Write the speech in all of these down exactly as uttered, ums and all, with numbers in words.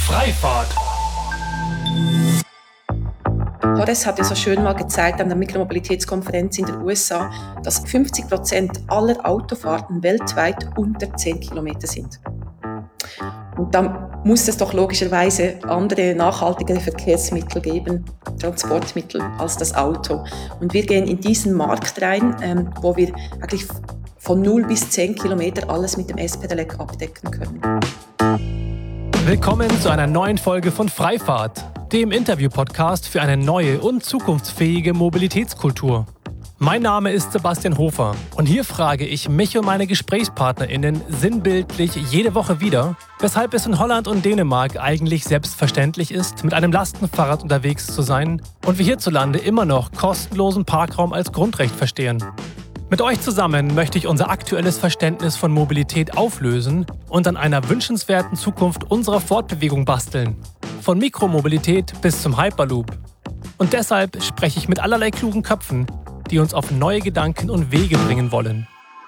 Freifahrt. Horace hat ja so schön mal gezeigt an der Mikromobilitätskonferenz in den U S A, dass fünfzig Prozent aller Autofahrten weltweit unter zehn Kilometer sind. Und dann muss es doch logischerweise andere nachhaltige Verkehrsmittel geben, Transportmittel, als das Auto. Und wir gehen in diesen Markt rein, ähm, wo wir eigentlich von null bis zehn Kilometer alles mit dem S-Pedelec abdecken können. Willkommen zu einer neuen Folge von Freifahrt, dem Interview-Podcast für eine neue und zukunftsfähige Mobilitätskultur. Mein Name ist Sebastian Hofer und hier frage ich mich und meine GesprächspartnerInnen sinnbildlich jede Woche wieder, weshalb es in Holland und Dänemark eigentlich selbstverständlich ist, mit einem Lastenfahrrad unterwegs zu sein und wir hierzulande immer noch kostenlosen Parkraum als Grundrecht verstehen. Mit euch zusammen möchte ich unser aktuelles Verständnis von Mobilität auflösen und an einer wünschenswerten Zukunft unserer Fortbewegung basteln. Von Mikromobilität bis zum Hyperloop. Und deshalb spreche ich mit allerlei klugen Köpfen, die uns auf neue Gedanken und Wege bringen wollen.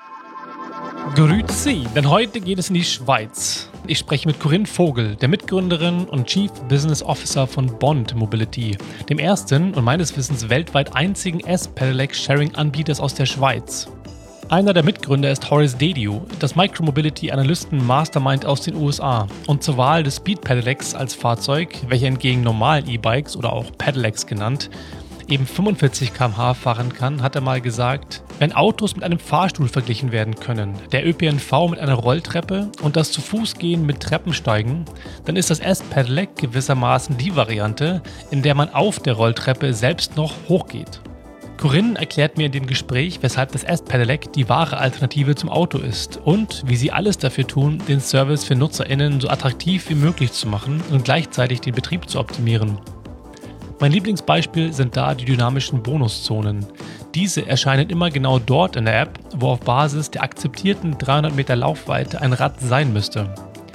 Grüezi, denn heute geht es in die Schweiz. Ich spreche mit Corinne Vogel, der Mitgründerin und Chief Business Officer von Bond Mobility, dem ersten und meines Wissens weltweit einzigen S-Pedelec-Sharing-Anbieters aus der Schweiz. Einer der Mitgründer ist Horace Dediu, das Micromobility-Analysten-Mastermind aus den U S A und zur Wahl des Speed Pedelecs als Fahrzeug, welcher entgegen normalen E-Bikes oder auch Pedelecs genannt, eben fünfundvierzig Kilometer pro Stunde fahren kann, hat er mal gesagt, wenn Autos mit einem Fahrstuhl verglichen werden können, der Ö P N V mit einer Rolltreppe und das Zu-Fuß-Gehen mit Treppensteigen, dann ist das S-Pedelec gewissermaßen die Variante, in der man auf der Rolltreppe selbst noch hochgeht. Corinne erklärt mir in dem Gespräch, weshalb das S-Pedelec die wahre Alternative zum Auto ist und wie sie alles dafür tun, den Service für NutzerInnen so attraktiv wie möglich zu machen und gleichzeitig den Betrieb zu optimieren. Mein Lieblingsbeispiel sind da die dynamischen Bonuszonen. Diese erscheinen immer genau dort in der App, wo auf Basis der akzeptierten dreihundert Meter Laufweite ein Rad sein müsste.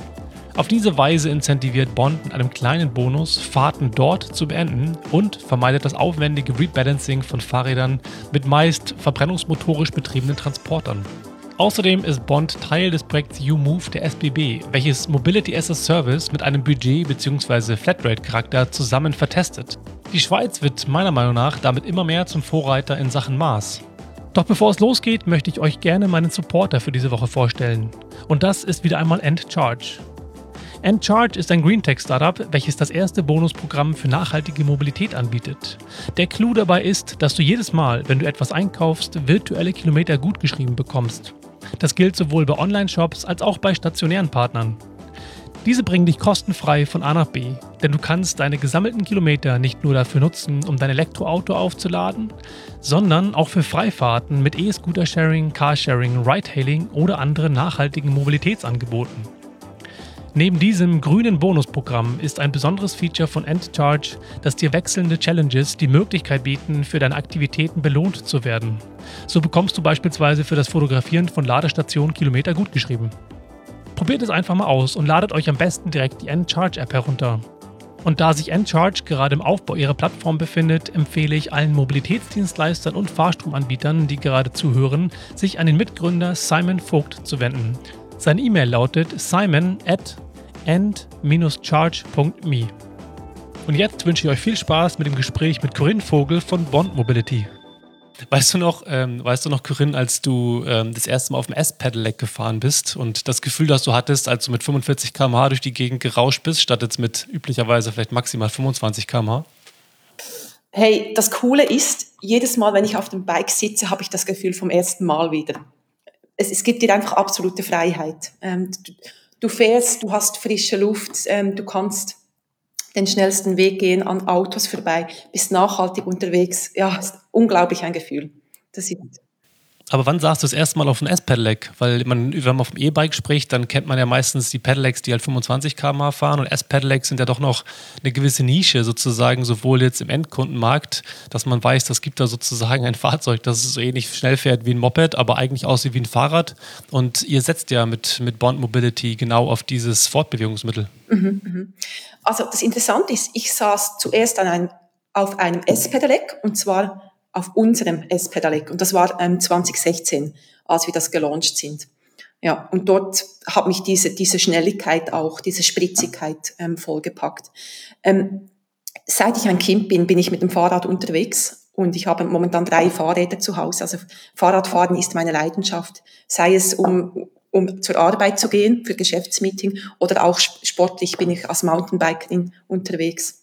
Auf diese Weise incentiviert Bond mit einem kleinen Bonus, Fahrten dort zu beenden und vermeidet das aufwendige Rebalancing von Fahrrädern mit meist verbrennungsmotorisch betriebenen Transportern. Außerdem ist Bond Teil des Projekts U-Move der S B B, welches Mobility as a Service mit einem Budget- bzw. Flatrate-Charakter zusammen vertestet. Die Schweiz wird meiner Meinung nach damit immer mehr zum Vorreiter in Sachen Maß. Doch bevor es losgeht, möchte ich euch gerne meinen Supporter für diese Woche vorstellen. Und das ist wieder einmal EndCharge. EndCharge ist ein Greentech-Startup, welches das erste Bonusprogramm für nachhaltige Mobilität anbietet. Der Clou dabei ist, dass du jedes Mal, wenn du etwas einkaufst, virtuelle Kilometer gutgeschrieben bekommst. Das gilt sowohl bei Online-Shops als auch bei stationären Partnern. Diese bringen dich kostenfrei von A nach B, denn du kannst deine gesammelten Kilometer nicht nur dafür nutzen, um dein Elektroauto aufzuladen, sondern auch für Freifahrten mit E-Scooter-Sharing, Carsharing, Ride-Hailing oder anderen nachhaltigen Mobilitätsangeboten. Neben diesem grünen Bonusprogramm ist ein besonderes Feature von EndCharge, dass dir wechselnde Challenges die Möglichkeit bieten, für deine Aktivitäten belohnt zu werden. So bekommst du beispielsweise für das Fotografieren von Ladestationen Kilometer gutgeschrieben. Probiert es einfach mal aus und ladet euch am besten direkt die EndCharge-App herunter. Und da sich EndCharge gerade im Aufbau ihrer Plattform befindet, empfehle ich allen Mobilitätsdienstleistern und Fahrstromanbietern, die gerade zuhören, sich an den Mitgründer Simon Vogt zu wenden. Seine E-Mail lautet simon at end dash charge punkt me. Und jetzt wünsche ich euch viel Spaß mit dem Gespräch mit Corinne Vogel von Bond Mobility. Weißt du noch, ähm, weißt du noch, Corinne, als du ähm, das erste Mal auf dem S-Pedelec gefahren bist und das Gefühl, das du hattest, als du mit fünfundvierzig Kilometer pro Stunde durch die Gegend gerauscht bist, statt jetzt mit üblicherweise vielleicht maximal fünfundzwanzig Kilometer pro Stunde? Hey, das Coole ist, jedes Mal, wenn ich auf dem Bike sitze, habe ich das Gefühl vom ersten Mal wieder. Es, es gibt dir einfach absolute Freiheit. Ähm, du, du fährst, du hast frische Luft, ähm, du kannst den schnellsten Weg gehen an Autos vorbei, bist nachhaltig unterwegs. Ja, ist unglaublich ein Gefühl. Das ist Aber wann saßt du das erste Mal auf dem S-Pedelec? Weil man, wenn man auf dem E-Bike spricht, dann kennt man ja meistens die Pedelecs, die halt fünfundzwanzig Kilometer pro Stunde fahren und S-Pedelecs sind ja doch noch eine gewisse Nische sozusagen, sowohl jetzt im Endkundenmarkt, dass man weiß, das gibt da sozusagen ein Fahrzeug, das so ähnlich schnell fährt wie ein Moped, aber eigentlich aussieht wie ein Fahrrad und ihr setzt ja mit, mit Bond Mobility genau auf dieses Fortbewegungsmittel. Mhm, mhm. Also das Interessante ist, ich saß zuerst an einem, auf einem S-Pedelec und zwar auf unserem S-Pedelec und das war ähm, zwanzig sechzehn, als wir das gelauncht sind. Ja, und dort hat mich diese, diese Schnelligkeit auch, diese Spritzigkeit ähm, vollgepackt. Ähm, seit ich ein Kind bin, bin ich mit dem Fahrrad unterwegs und ich habe momentan drei Fahrräder zu Hause. Also Fahrradfahren ist meine Leidenschaft, sei es um, um zur Arbeit zu gehen, für Geschäftsmeeting oder auch sportlich bin ich als Mountainbikerin unterwegs.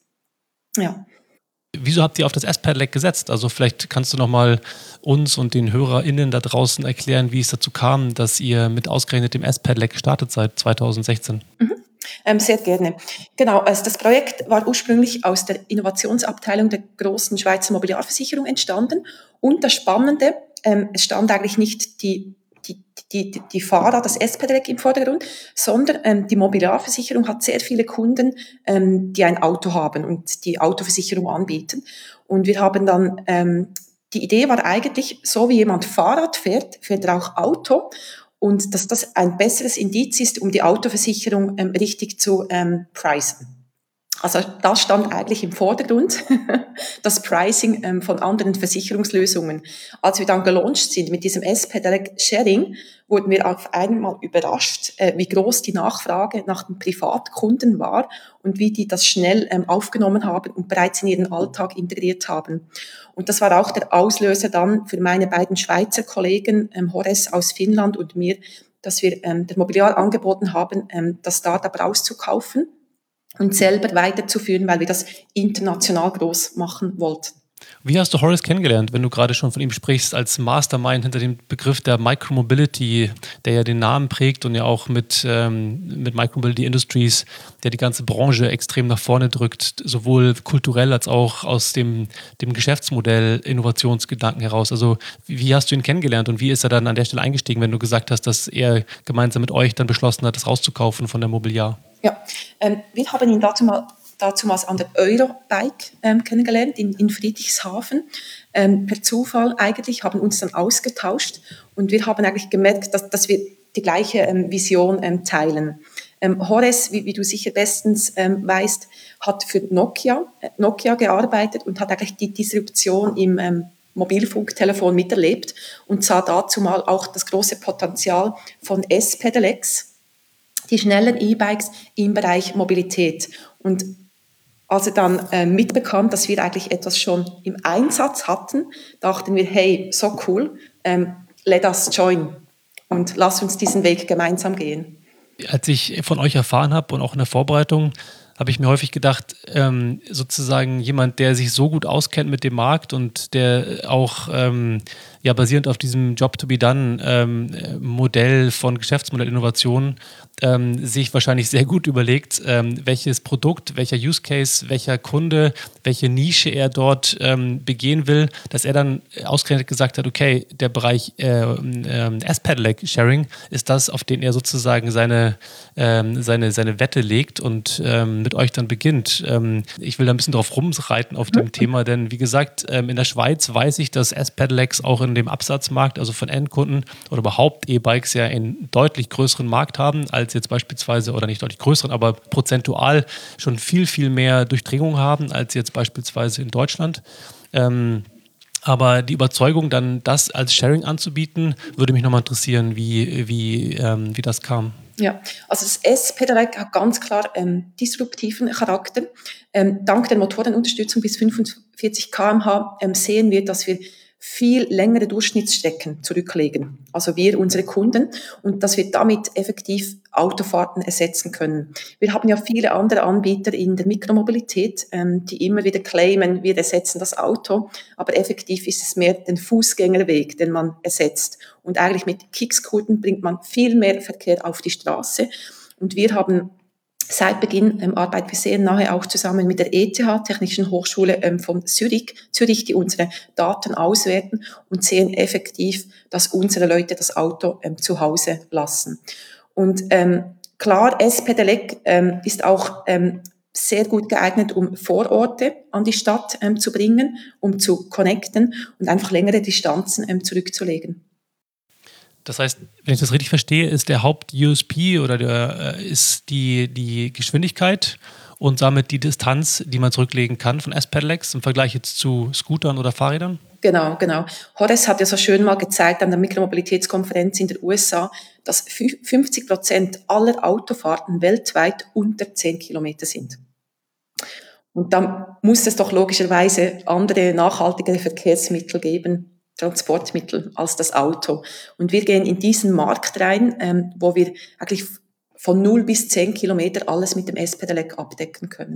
Ja. Wieso habt ihr auf das S-Pedelec gesetzt? Also vielleicht kannst du nochmal uns und den HörerInnen da draußen erklären, wie es dazu kam, dass ihr mit ausgerechnet dem S-Pedelec gestartet seid zwanzig sechzehn. Mhm. Ähm, sehr gerne. Genau, also das Projekt war ursprünglich aus der Innovationsabteilung der großen Schweizer Mobiliarversicherung entstanden. Und das Spannende, ähm, es stand eigentlich nicht die Die, die, die Fahrer, das S-Pedelec im Vordergrund, sondern ähm, die Mobiliarversicherung hat sehr viele Kunden, ähm, die ein Auto haben und die Autoversicherung anbieten. Und wir haben dann, ähm, die Idee war eigentlich, so wie jemand Fahrrad fährt, fährt er auch Auto. Und dass das ein besseres Indiz ist, um die Autoversicherung ähm, richtig zu ähm, pricen. Also das stand eigentlich im Vordergrund, das Pricing ähm, von anderen Versicherungslösungen. Als wir dann gelauncht sind mit diesem S-Pedelec Sharing, wurden wir auf einmal überrascht, äh, wie groß die Nachfrage nach den Privatkunden war und wie die das schnell ähm, aufgenommen haben und bereits in ihren Alltag integriert haben. Und das war auch der Auslöser dann für meine beiden Schweizer Kollegen, ähm, Horace aus Finnland und mir, dass wir ähm, der Mobiliar angeboten haben, ähm, das Startup rauszukaufen und selber weiterzuführen, weil wir das international groß machen wollten. Wie hast du Horace kennengelernt, wenn du gerade schon von ihm sprichst, als Mastermind hinter dem Begriff der Micromobility, der ja den Namen prägt und ja auch mit, ähm, mit Micromobility Industries, der die ganze Branche extrem nach vorne drückt, sowohl kulturell als auch aus dem, dem Geschäftsmodell Innovationsgedanken heraus. Also wie hast du ihn kennengelernt und wie ist er dann an der Stelle eingestiegen, wenn du gesagt hast, dass er gemeinsam mit euch dann beschlossen hat, das rauszukaufen von der Mobiliar? Ja, ähm, wir haben ihn dazu mal dazumals an der Eurobike ähm, kennengelernt in, in Friedrichshafen. Ähm, per Zufall eigentlich, haben uns dann ausgetauscht und wir haben eigentlich gemerkt, dass, dass wir die gleiche ähm, Vision ähm, teilen. Ähm, Horace, wie, wie du sicher bestens ähm, weißt, hat für Nokia, äh, Nokia gearbeitet und hat eigentlich die Disruption im ähm, Mobilfunktelefon miterlebt und sah dazu mal auch das große Potenzial von S-Pedelecs, die schnellen E-Bikes im Bereich Mobilität. Und als er dann äh, mitbekam, dass wir eigentlich etwas schon im Einsatz hatten, dachten wir, hey, so cool, ähm, let us join und lass uns diesen Weg gemeinsam gehen. Als ich von euch erfahren habe und auch in der Vorbereitung, habe ich mir häufig gedacht, ähm, sozusagen jemand, der sich so gut auskennt mit dem Markt und der auch ähm, ja basierend auf diesem Job to be done ähm, Modell von Geschäftsmodellinnovation ähm, sich wahrscheinlich sehr gut überlegt, ähm, welches Produkt, welcher Use Case, welcher Kunde, welche Nische er dort ähm, begehen will, dass er dann ausgerechnet gesagt hat, okay, der Bereich äh, äh, S-Pedelec Sharing ist das, auf den er sozusagen seine, ähm, seine, seine Wette legt und ähm, mit euch dann beginnt. Ähm, ich will da ein bisschen drauf rumreiten auf dem Thema, denn wie gesagt, ähm, in der Schweiz weiß ich, dass S-Pedelecs auch in dem Absatzmarkt, also von Endkunden oder überhaupt E-Bikes ja einen deutlich größeren Markt haben, als jetzt beispielsweise, oder nicht deutlich größeren, aber prozentual schon viel, viel mehr Durchdringung haben, als jetzt beispielsweise in Deutschland. Ähm, aber die Überzeugung, dann das als Sharing anzubieten, würde mich nochmal interessieren, wie, wie, ähm, wie das kam. Ja, also das S-Pedelec hat ganz klar ähm, disruptiven Charakter. Ähm, dank der Motorenunterstützung bis fünfundvierzig Kilometer pro Stunde ähm, sehen wir, dass wir viel längere Durchschnittsstrecken zurücklegen, also wir, unsere Kunden, und dass wir damit effektiv Autofahrten ersetzen können. Wir haben ja viele andere Anbieter in der Mikromobilität, ähm, die immer wieder claimen, wir ersetzen das Auto, aber effektiv ist es mehr den Fußgängerweg, den man ersetzt. Und eigentlich mit Kickscootern bringt man viel mehr Verkehr auf die Straße. Und wir haben seit Beginn ähm, arbeiten wir sehr nahe auch zusammen mit der E T H, Technischen Hochschule ähm, von Zürich, Zürich, die unsere Daten auswerten und sehen effektiv, dass unsere Leute das Auto ähm, zu Hause lassen. Und ähm, klar, S-Pedelec ähm, ist auch ähm, sehr gut geeignet, um Vororte an die Stadt ähm, zu bringen, um zu connecten und einfach längere Distanzen ähm, zurückzulegen. Das heißt, wenn ich das richtig verstehe, ist der Haupt-U S P oder der, äh, ist die, die Geschwindigkeit und damit die Distanz, die man zurücklegen kann von S-Pedelecs im Vergleich jetzt zu Scootern oder Fahrrädern? Genau, genau. Horace hat ja so schön mal gezeigt an der Mikromobilitätskonferenz in den U S A, dass fünfzig Prozent aller Autofahrten weltweit unter zehn Kilometer sind. Und dann muss es doch logischerweise andere nachhaltigere Verkehrsmittel geben, Transportmittel als das Auto. Und wir gehen in diesen Markt rein, ähm, wo wir eigentlich von null bis zehn Kilometer alles mit dem S-Pedelec abdecken können.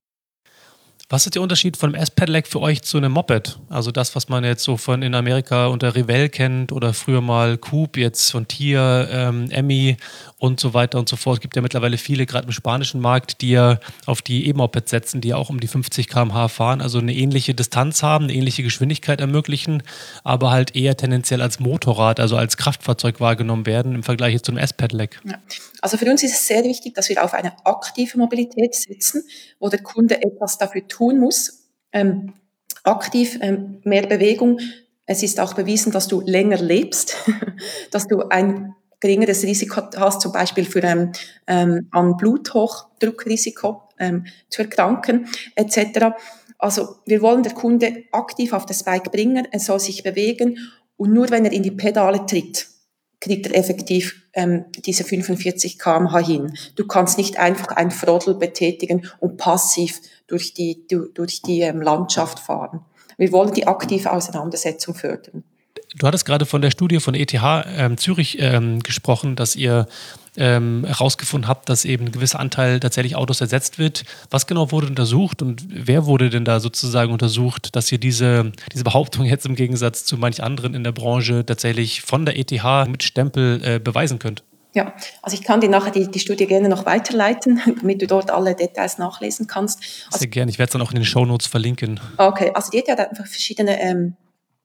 Was ist der Unterschied von einem S-Pedelec für euch zu einem Moped? Also das, was man jetzt so von in Amerika unter Revell kennt oder früher mal Coupe, jetzt von Tier, ähm, Emmy und so weiter und so fort. Es gibt ja mittlerweile viele, gerade im spanischen Markt, die ja auf die E-Mopeds setzen, die ja auch um die fünfzig Kilometer pro Stunde fahren, also eine ähnliche Distanz haben, eine ähnliche Geschwindigkeit ermöglichen, aber halt eher tendenziell als Motorrad, also als Kraftfahrzeug wahrgenommen werden im Vergleich zu einem S-Pedelec. Ja. Also für uns ist es sehr wichtig, dass wir auf eine aktive Mobilität setzen, wo der Kunde etwas dafür tun muss. Ähm, aktiv, ähm, mehr Bewegung. Es ist auch bewiesen, dass du länger lebst, dass du ein geringeres Risiko hast, zum Beispiel für ähm, ähm, an Bluthochdruckrisiko ähm, zu erkranken, et cetera. Also wir wollen der Kunde aktiv auf das Bike bringen, er soll sich bewegen und nur wenn er in die Pedale tritt, kriegt er effektiv ähm, diese fünfundvierzig Kilometer pro Stunde hin. Du kannst nicht einfach ein Throttle betätigen und passiv durch die, durch die ähm, Landschaft fahren. Wir wollen die aktive Auseinandersetzung fördern. Du hattest gerade von der Studie von E T H ähm, Zürich ähm, gesprochen, dass ihr ähm, herausgefunden habt, dass eben ein gewisser Anteil tatsächlich Autos ersetzt wird. Was genau wurde untersucht und wer wurde denn da sozusagen untersucht, dass ihr diese, diese Behauptung jetzt im Gegensatz zu manch anderen in der Branche tatsächlich von der E T H mit Stempel äh, beweisen könnt? Ja, also ich kann dir nachher die, die Studie gerne noch weiterleiten, damit du dort alle Details nachlesen kannst. Also, sehr gerne, ich werde es dann auch in den Shownotes verlinken. Okay, also die hat einfach verschiedene ähm,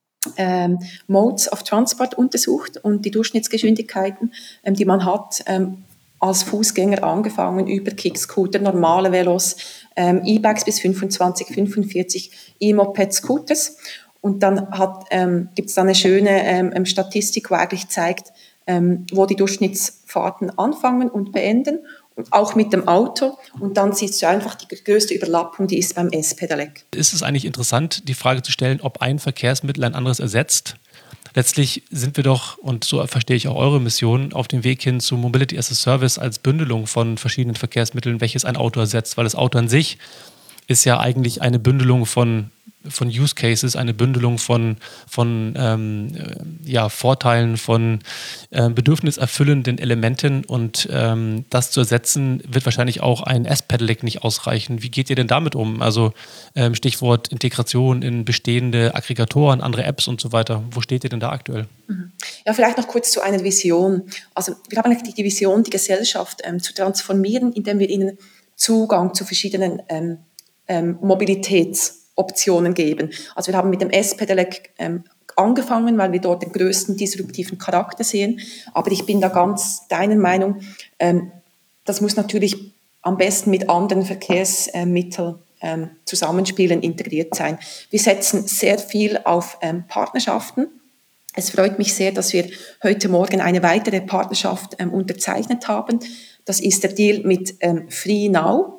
ähm, Modes of Transport untersucht und die Durchschnittsgeschwindigkeiten, ähm, die man hat, ähm, als Fußgänger angefangen, über Kickscooter, normale Velos, ähm, E-Bikes bis fünfundzwanzig, fünfundvierzig, E-Moped, Scooters. Und dann hat, ähm, gibt es da eine schöne ähm, Statistik, wo eigentlich zeigt, ähm, wo die Durchschnittsfahrten anfangen und beenden, und auch mit dem Auto. Und dann siehst du einfach die größte Überlappung, die ist beim S-Pedelec. Ist es eigentlich interessant, die Frage zu stellen, ob ein Verkehrsmittel ein anderes ersetzt? Letztlich sind wir doch, und so verstehe ich auch eure Mission, auf dem Weg hin zu Mobility as a Service als Bündelung von verschiedenen Verkehrsmitteln, welches ein Auto ersetzt. Weil das Auto an sich ist ja eigentlich eine Bündelung von, von Use Cases, eine Bündelung von, von ähm, ja, Vorteilen, von äh, bedürfniserfüllenden Elementen. Und ähm, das zu ersetzen, wird wahrscheinlich auch ein S-Pedelec nicht ausreichen. Wie geht ihr denn damit um? Also ähm, Stichwort Integration in bestehende Aggregatoren, andere Apps und so weiter. Wo steht ihr denn da aktuell? Ja, vielleicht noch kurz zu einer Vision. Also wir haben eigentlich die Vision, die Gesellschaft ähm, zu transformieren, indem wir ihnen Zugang zu verschiedenen ähm, ähm, Mobilitätsoptionen geben. Also wir haben mit dem S-Pedelec ähm, angefangen, weil wir dort den größten disruptiven Charakter sehen. Aber ich bin da ganz deiner Meinung, ähm, das muss natürlich am besten mit anderen Verkehrsmitteln ähm, zusammenspielen, integriert sein. Wir setzen sehr viel auf ähm, Partnerschaften. Es freut mich sehr, dass wir heute Morgen eine weitere Partnerschaft ähm, unterzeichnet haben. Das ist der Deal mit ähm, FreeNow.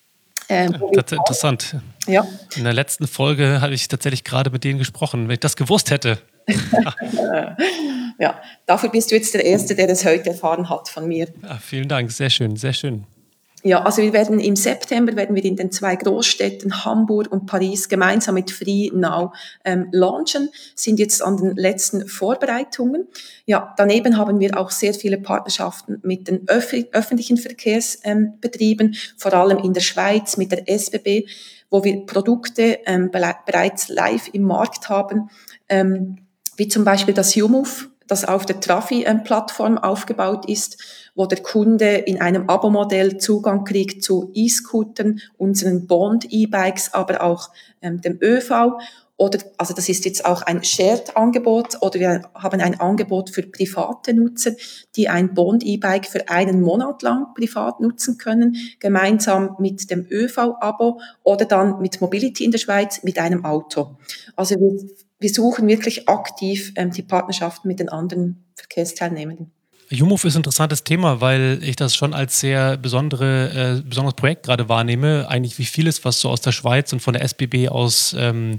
Ähm, das ist interessant. Ja. In der letzten Folge habe ich tatsächlich gerade mit denen gesprochen. Wenn ich das gewusst hätte. Ja, dafür bist du jetzt der Erste, der das heute erfahren hat von mir. Ja, vielen Dank, sehr schön, sehr schön. Ja, also wir werden im September werden wir in den zwei Großstädten Hamburg und Paris gemeinsam mit FreeNow ähm, launchen, sind jetzt an den letzten Vorbereitungen. Ja, daneben haben wir auch sehr viele Partnerschaften mit den öff- öffentlichen Verkehrsbetrieben, ähm, vor allem in der Schweiz mit der S B B, wo wir Produkte ähm, be- bereits live im Markt haben, ähm, wie zum Beispiel das YouMove, das auf der Trafi-Plattform aufgebaut ist, wo der Kunde in einem Abo-Modell Zugang kriegt zu E-Scootern, unseren Bond-E-Bikes, aber auch ähm, dem ÖV. Oder, also das ist jetzt auch ein Shared-Angebot, oder wir haben ein Angebot für private Nutzer, die ein Bond-E-Bike für einen Monat lang privat nutzen können, gemeinsam mit dem ÖV-Abo oder dann mit Mobility in der Schweiz mit einem Auto. Also wir Wir suchen wirklich aktiv ähm, die Partnerschaften mit den anderen Verkehrsteilnehmenden. YouMove ist ein interessantes Thema, weil ich das schon als sehr besondere, äh, besonderes Projekt gerade wahrnehme. Eigentlich wie vieles, was so aus der Schweiz und von der S B B aus ähm,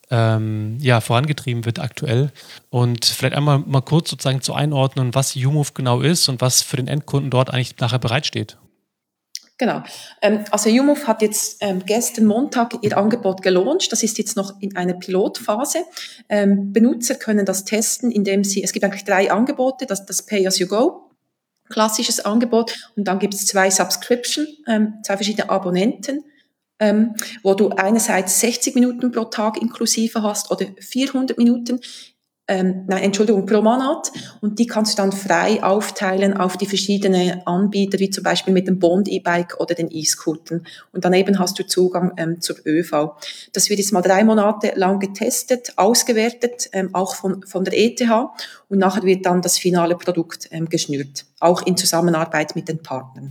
ähm, ja, vorangetrieben wird aktuell. Und vielleicht einmal mal kurz sozusagen zu einordnen, was YouMove genau ist und was für den Endkunden dort eigentlich nachher bereitsteht. Genau. Ähm, also YouMove hat jetzt ähm, gestern Montag ihr Angebot gelauncht. Das ist jetzt noch in einer Pilotphase. Ähm, Benutzer können das testen, indem sie, es gibt eigentlich drei Angebote, das, das Pay-as-you-go, klassisches Angebot, und dann gibt es zwei Subscription, ähm, zwei verschiedene Abonnenten, ähm, wo du einerseits sechzig Minuten pro Tag inklusive hast oder vierhundert Minuten, ähm, nein, Entschuldigung, pro Monat, und die kannst du dann frei aufteilen auf die verschiedenen Anbieter, wie zum Beispiel mit dem Bond E-Bike oder den E-Scootern. Und daneben hast du Zugang ähm, zur ÖV. Das wird jetzt mal drei Monate lang getestet, ausgewertet, ähm, auch von, von der E T H, und nachher wird dann das finale Produkt ähm, geschnürt, auch in Zusammenarbeit mit den Partnern.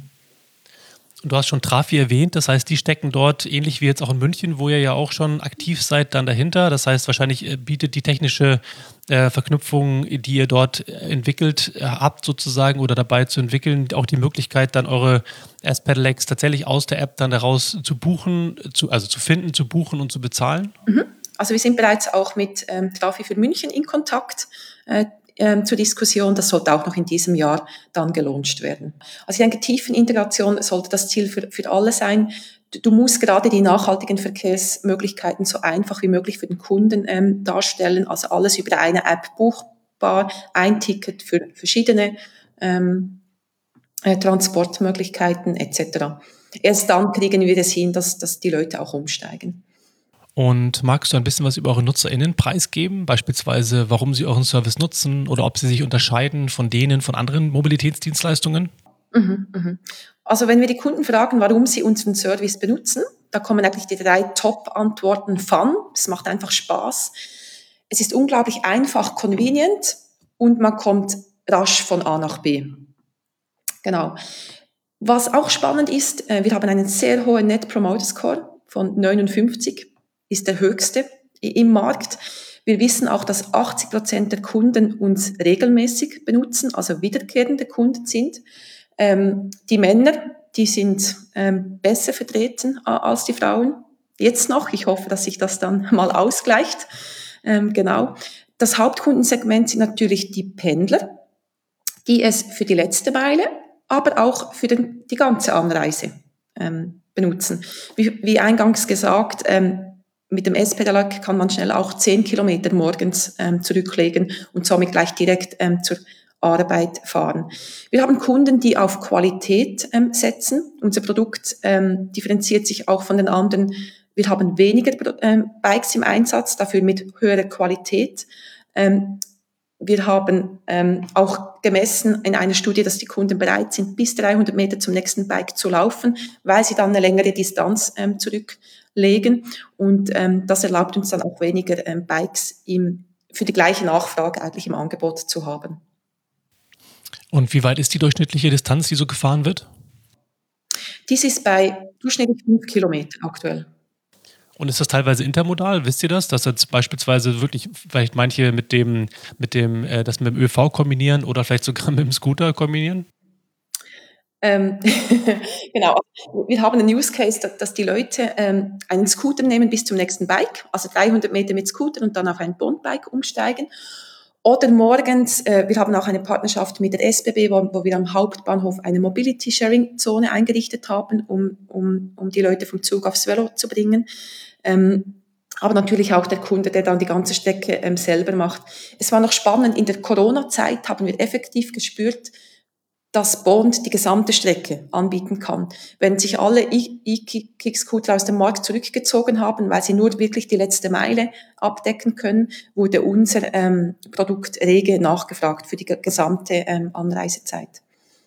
Du hast schon Trafi erwähnt, das heißt, die stecken dort, ähnlich wie jetzt auch in München, wo ihr ja auch schon aktiv seid, dann dahinter. Das heißt, wahrscheinlich bietet die technische äh, Verknüpfung, die ihr dort entwickelt äh, habt sozusagen oder dabei zu entwickeln, auch die Möglichkeit, dann eure S-Pedelecs tatsächlich aus der App dann daraus zu buchen, zu, also zu finden, zu buchen und zu bezahlen? Mhm. Also wir sind bereits auch mit ähm, Trafi für München in Kontakt äh, ähm, zur Diskussion. Das sollte auch noch in diesem Jahr dann gelauncht werden. Also ich denke, Tiefenintegration sollte das Ziel für, für alle sein. Du, du musst gerade die nachhaltigen Verkehrsmöglichkeiten so einfach wie möglich für den Kunden ähm, darstellen. Also alles über eine App buchbar, ein Ticket für verschiedene ähm, äh, Transportmöglichkeiten et cetera. Erst dann kriegen wir es hin, dass, dass die Leute auch umsteigen. Und magst du ein bisschen was über eure NutzerInnen preisgeben? Beispielsweise, warum sie euren Service nutzen oder ob sie sich unterscheiden von denen von anderen Mobilitätsdienstleistungen? Mhm, mhm. Also wenn wir die Kunden fragen, warum sie unseren Service benutzen, da kommen eigentlich die drei Top-Antworten: Fun, es macht einfach Spaß, es ist unglaublich einfach, convenient, und man kommt rasch von A nach B. Genau. Was auch spannend ist, äh, wir haben einen sehr hohen Net Promoter Score von neunundfünfzig, ist der höchste im Markt. Wir wissen auch, dass achtzig Prozent der Kunden uns regelmäßig benutzen, also wiederkehrende Kunden sind. Ähm, die Männer, die sind ähm, besser vertreten äh, als die Frauen. Jetzt noch. Ich hoffe, dass sich das dann mal ausgleicht. Ähm, genau. Das Hauptkundensegment sind natürlich die Pendler, die es für die letzte Meile, aber auch für den, die ganze Anreise ähm, benutzen. Wie, wie eingangs gesagt, ähm, mit dem S-Pedelec kann man schnell auch zehn Kilometer morgens ähm, zurücklegen und somit gleich direkt ähm, zur Arbeit fahren. Wir haben Kunden, die auf Qualität ähm, setzen. Unser Produkt ähm, differenziert sich auch von den anderen. Wir haben weniger ähm, Bikes im Einsatz, dafür mit höherer Qualität. Ähm, wir haben ähm, auch gemessen in einer Studie, dass die Kunden bereit sind, bis dreihundert Meter zum nächsten Bike zu laufen, weil sie dann eine längere Distanz ähm, zurücklegen. Und ähm, das erlaubt uns dann auch weniger ähm, Bikes im, für die gleiche Nachfrage eigentlich im Angebot zu haben. Und wie weit ist die durchschnittliche Distanz, die so gefahren wird? Dies ist bei durchschnittlich fünf Kilometer aktuell. Und ist das teilweise intermodal? Wisst ihr das? Dass jetzt beispielsweise wirklich vielleicht manche mit dem, mit dem, äh, das mit dem ÖV kombinieren oder vielleicht sogar mit dem Scooter kombinieren? Ähm, genau. Wir haben einen Use Case, dass, dass die Leute ähm, einen Scooter nehmen bis zum nächsten Bike, also dreihundert Meter mit Scooter und dann auf ein Bondbike umsteigen. Oder morgens, äh, wir haben auch eine Partnerschaft mit der S B B, wo, wo wir am Hauptbahnhof eine Mobility-Sharing-Zone eingerichtet haben, um, um, um die Leute vom Zug aufs Velo zu bringen. Ähm, aber natürlich auch der Kunde, der dann die ganze Strecke ähm, selber macht. Es war noch spannend, in der Corona-Zeit haben wir effektiv gespürt, dass Bond die gesamte Strecke anbieten kann. Wenn sich alle E-Kick-Scooter aus dem Markt zurückgezogen haben, weil sie nur wirklich die letzte Meile abdecken können, wurde unser ähm, Produkt rege nachgefragt für die gesamte ähm, Anreisezeit.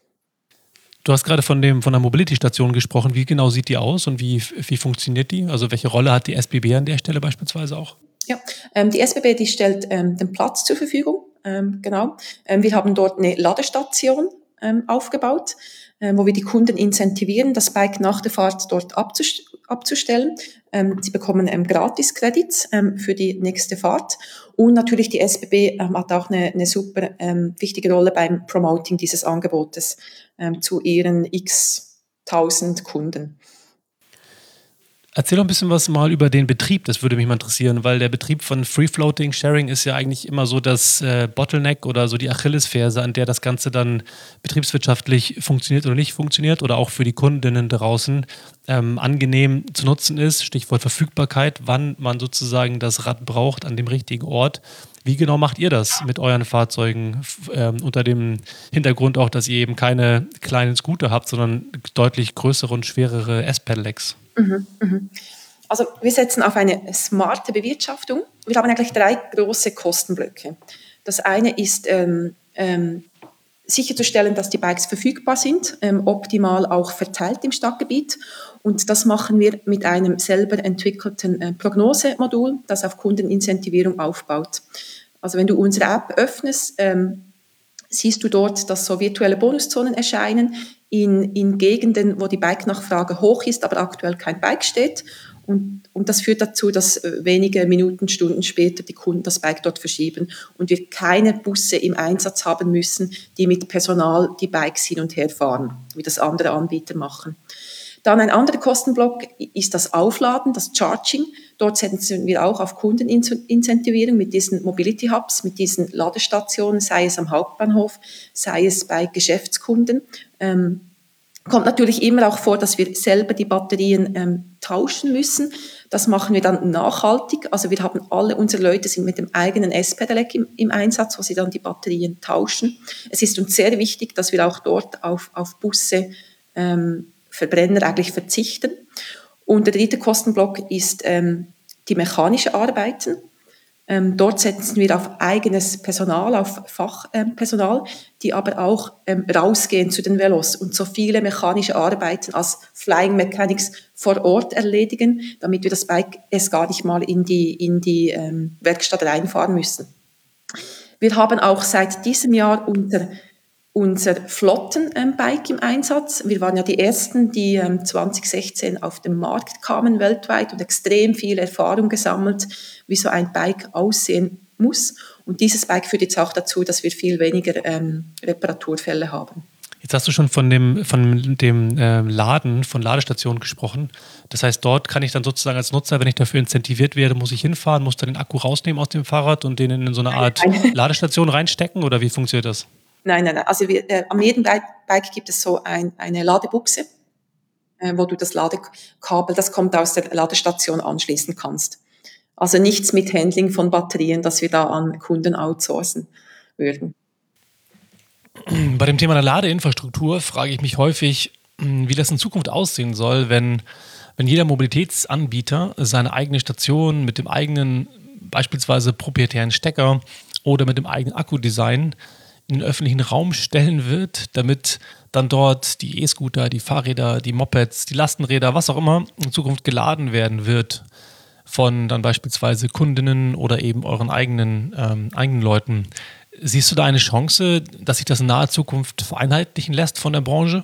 Du hast gerade von dem von der Mobility-Station gesprochen. Wie genau sieht die aus und wie, wie funktioniert die? Also welche Rolle hat die S B B an der Stelle beispielsweise auch? Ja, ähm, die S B B, die stellt ähm, den Platz zur Verfügung. Ähm, genau. Ähm, wir haben dort eine Ladestation ähm, aufgebaut, ähm, wo wir die Kunden incentivieren, das Bike nach der Fahrt dort abzust- abzustellen. Ähm, sie bekommen ähm, Gratis-Credits ähm, für die nächste Fahrt. Und natürlich die S B B ähm, hat auch eine, eine super ähm, wichtige Rolle beim Promoting dieses Angebotes ähm, zu ihren x tausend Kunden. Erzähl doch ein bisschen was mal über den Betrieb, das würde mich mal interessieren, weil der Betrieb von Free-Floating Sharing ist ja eigentlich immer so das äh, Bottleneck oder so die Achillesferse, an der das Ganze dann betriebswirtschaftlich funktioniert oder nicht funktioniert oder auch für die Kundinnen draußen ähm, angenehm zu nutzen ist. Stichwort Verfügbarkeit, wann man sozusagen das Rad braucht an dem richtigen Ort. Wie genau macht ihr das mit euren Fahrzeugen f- ähm, unter dem Hintergrund auch, dass ihr eben keine kleinen Scooter habt, sondern deutlich größere und schwerere S-Pedelecs? Mhm, mhm. Also wir setzen auf eine smarte Bewirtschaftung. Wir haben eigentlich drei große Kostenblöcke. Das eine ist ähm, ähm, sicherzustellen, dass die Bikes verfügbar sind, ähm, optimal auch verteilt im Stadtgebiet. Und das machen wir mit einem selber entwickelten äh, Prognosemodul, das auf Kundenincentivierung aufbaut. Also wenn du unsere App öffnest, ähm, siehst du dort, dass so virtuelle Bonuszonen erscheinen in, in Gegenden, wo die Bike-Nachfrage hoch ist, aber aktuell kein Bike steht. Und, und das führt dazu, dass äh, wenige Minuten, Stunden später die Kunden das Bike dort verschieben und wir keine Busse im Einsatz haben müssen, die mit Personal die Bikes hin und her fahren, wie das andere Anbieter machen. Dann ein anderer Kostenblock ist das Aufladen, das Charging. Dort setzen wir auch auf Kundenincentivierung mit diesen Mobility Hubs, mit diesen Ladestationen, sei es am Hauptbahnhof, sei es bei Geschäftskunden. Ähm, kommt natürlich immer auch vor, dass wir selber die Batterien ähm, tauschen müssen. Das machen wir dann nachhaltig. Also wir haben alle unsere Leute sind mit dem eigenen S-Pedelec im, im Einsatz, wo sie dann die Batterien tauschen. Es ist uns sehr wichtig, dass wir auch dort auf, auf Busse ähm, Verbrenner eigentlich verzichten. Und der dritte Kostenblock ist ähm, die mechanische Arbeiten. Ähm, dort setzen wir auf eigenes Personal, auf Fachpersonal, ähm, die aber auch ähm, rausgehen zu den Velos und so viele mechanische Arbeiten als Flying Mechanics vor Ort erledigen, damit wir das Bike erst gar nicht mal in die, in die ähm, Werkstatt reinfahren müssen. Wir haben auch seit diesem Jahr unser unser Flottenbike ähm, im Einsatz. Wir waren ja die Ersten, die ähm, zwanzig sechzehn auf den Markt kamen weltweit und extrem viel Erfahrung gesammelt, wie so ein Bike aussehen muss. Und dieses Bike führt jetzt auch dazu, dass wir viel weniger ähm, Reparaturfälle haben. Jetzt hast du schon von dem, von dem äh, Laden, von Ladestationen gesprochen. Das heißt, dort kann ich dann sozusagen als Nutzer, wenn ich dafür incentiviert werde, muss ich hinfahren, muss dann den Akku rausnehmen aus dem Fahrrad und den in so eine Art Ladestation reinstecken oder wie funktioniert das? Nein, nein, nein. Also wir, äh, an jedem Bike gibt es so ein, eine Ladebuchse, äh, wo du das Ladekabel, das kommt aus der Ladestation, anschließen kannst. Also nichts mit Handling von Batterien, das wir da an Kunden outsourcen würden. Bei dem Thema der Ladeinfrastruktur frage ich mich häufig, wie das in Zukunft aussehen soll, wenn, wenn jeder Mobilitätsanbieter seine eigene Station mit dem eigenen, beispielsweise proprietären Stecker oder mit dem eigenen Akkudesign in den öffentlichen Raum stellen wird, damit dann dort die E-Scooter, die Fahrräder, die Mopeds, die Lastenräder, was auch immer in Zukunft geladen werden wird von dann beispielsweise Kundinnen oder eben euren eigenen, ähm, eigenen Leuten. Siehst du da eine Chance, dass sich das in naher Zukunft vereinheitlichen lässt von der Branche?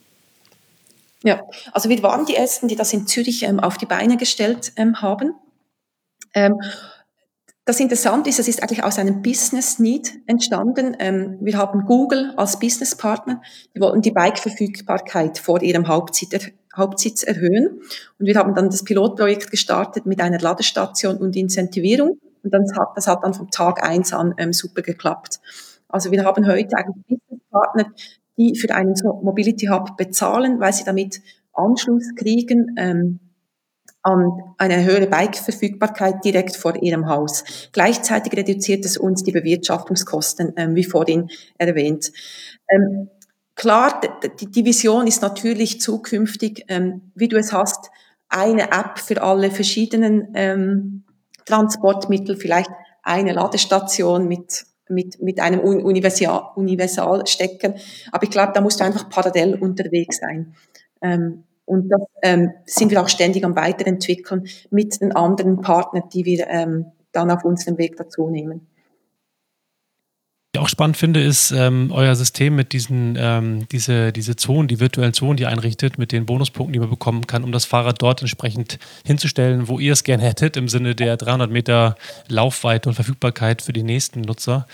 Ja, also wir waren die Ersten, die das in Zürich ähm, auf die Beine gestellt ähm, haben. Ähm, Das Interessante ist, es ist eigentlich aus einem Business Need entstanden. Ähm, wir haben Google als Businesspartner, die wollten die Bike-Verfügbarkeit vor ihrem Hauptsitz, er, Hauptsitz erhöhen. Und wir haben dann das Pilotprojekt gestartet mit einer Ladestation und Incentivierung. Und dann hat, das hat dann vom Tag eins an ähm, super geklappt. Also wir haben heute eigentlich Businesspartner, die für einen so Mobility Hub bezahlen, weil sie damit Anschluss kriegen, ähm, an eine höhere Bike-Verfügbarkeit direkt vor ihrem Haus. Gleichzeitig reduziert es uns die Bewirtschaftungskosten, ähm, wie vorhin erwähnt. Ähm, klar, die, die Vision ist natürlich zukünftig, ähm, wie du es hast, eine App für alle verschiedenen ähm, Transportmittel, vielleicht eine Ladestation mit mit mit einem Universal, Universalstecker. Aber ich glaube, da musst du einfach parallel unterwegs sein. Ähm, Und das ähm, sind wir auch ständig am Weiterentwickeln mit den anderen Partnern, die wir ähm, dann auf unserem Weg dazu nehmen. Was ich auch spannend finde, ist ähm, euer System mit diesen, ähm, diese, diese Zonen, die virtuellen Zonen, die ihr einrichtet, mit den Bonuspunkten, die man bekommen kann, um das Fahrrad dort entsprechend hinzustellen, wo ihr es gerne hättet, im Sinne der dreihundert Meter Laufweite und Verfügbarkeit für die nächsten Nutzer.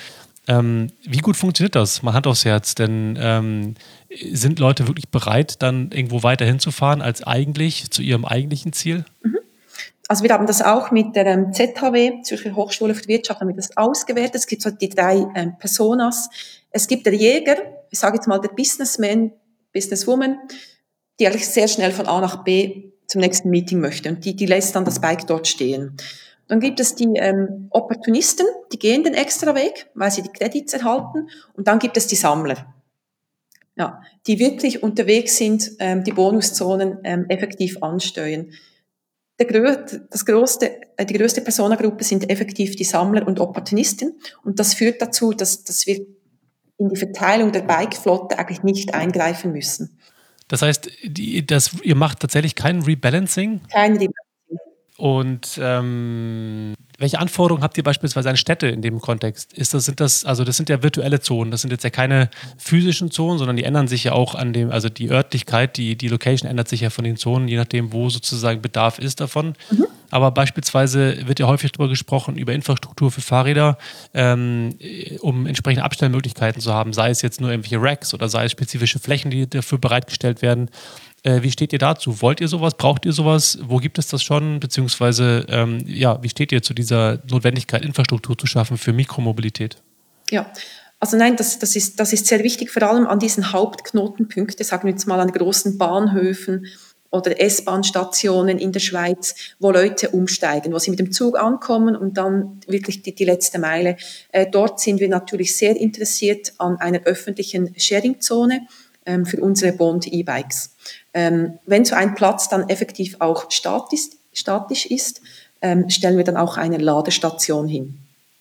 Ähm, wie gut funktioniert das? Mal Hand aufs Herz, denn ähm, sind Leute wirklich bereit, dann irgendwo weiter hinzufahren als eigentlich zu ihrem eigentlichen Ziel? Mhm. Also wir haben das auch mit der ähm, Z H W, Zürcher Hochschule für Wirtschaft, haben wir das ausgewertet. Es gibt so die drei ähm, Personas. Es gibt der Jäger, ich sage jetzt mal der Businessman, Businesswoman, die eigentlich sehr schnell von A nach B zum nächsten Meeting möchte und die, die lässt dann das Bike dort stehen. Dann gibt es die ähm, Opportunisten, die gehen den extra Weg, weil sie die Kredits erhalten. Und dann gibt es die Sammler, ja, die wirklich unterwegs sind, ähm, die Bonuszonen ähm, effektiv ansteuern. Der, grö- das größte, äh, die größte Personengruppe sind effektiv die Sammler und Opportunisten. Und das führt dazu, dass, dass wir in die Verteilung der Bikeflotte eigentlich nicht eingreifen müssen. Das heißt, die, das, ihr macht tatsächlich kein Rebalancing? Kein Rebalancing. Und ähm, welche Anforderungen habt ihr beispielsweise an Städte in dem Kontext? Ist das, sind das, also das sind ja virtuelle Zonen, das sind jetzt ja keine physischen Zonen, sondern die ändern sich ja auch an dem, also die Örtlichkeit, die, die Location ändert sich ja von den Zonen, je nachdem, wo sozusagen Bedarf ist davon. Mhm. Aber beispielsweise wird ja häufig darüber gesprochen, über Infrastruktur für Fahrräder, ähm, um entsprechende Abstellmöglichkeiten zu haben, sei es jetzt nur irgendwelche Racks oder sei es spezifische Flächen, die dafür bereitgestellt werden. Äh, wie steht ihr dazu? Wollt ihr sowas? Braucht ihr sowas? Wo gibt es das schon? Beziehungsweise, ähm, ja, wie steht ihr zu dieser Notwendigkeit, Infrastruktur zu schaffen für Mikromobilität? Ja, also nein, das, das, ist, das ist sehr wichtig, vor allem an diesen Hauptknotenpunkten, sagen wir jetzt mal an großen Bahnhöfen oder S-Bahn-Stationen in der Schweiz, wo Leute umsteigen, wo sie mit dem Zug ankommen und dann wirklich die, die letzte Meile. Äh, dort sind wir natürlich sehr interessiert an einer öffentlichen Sharing-Zone ähm, für unsere Bond E-Bikes. Ähm, wenn so ein Platz dann effektiv auch statisch, statisch ist, ähm, stellen wir dann auch eine Ladestation hin.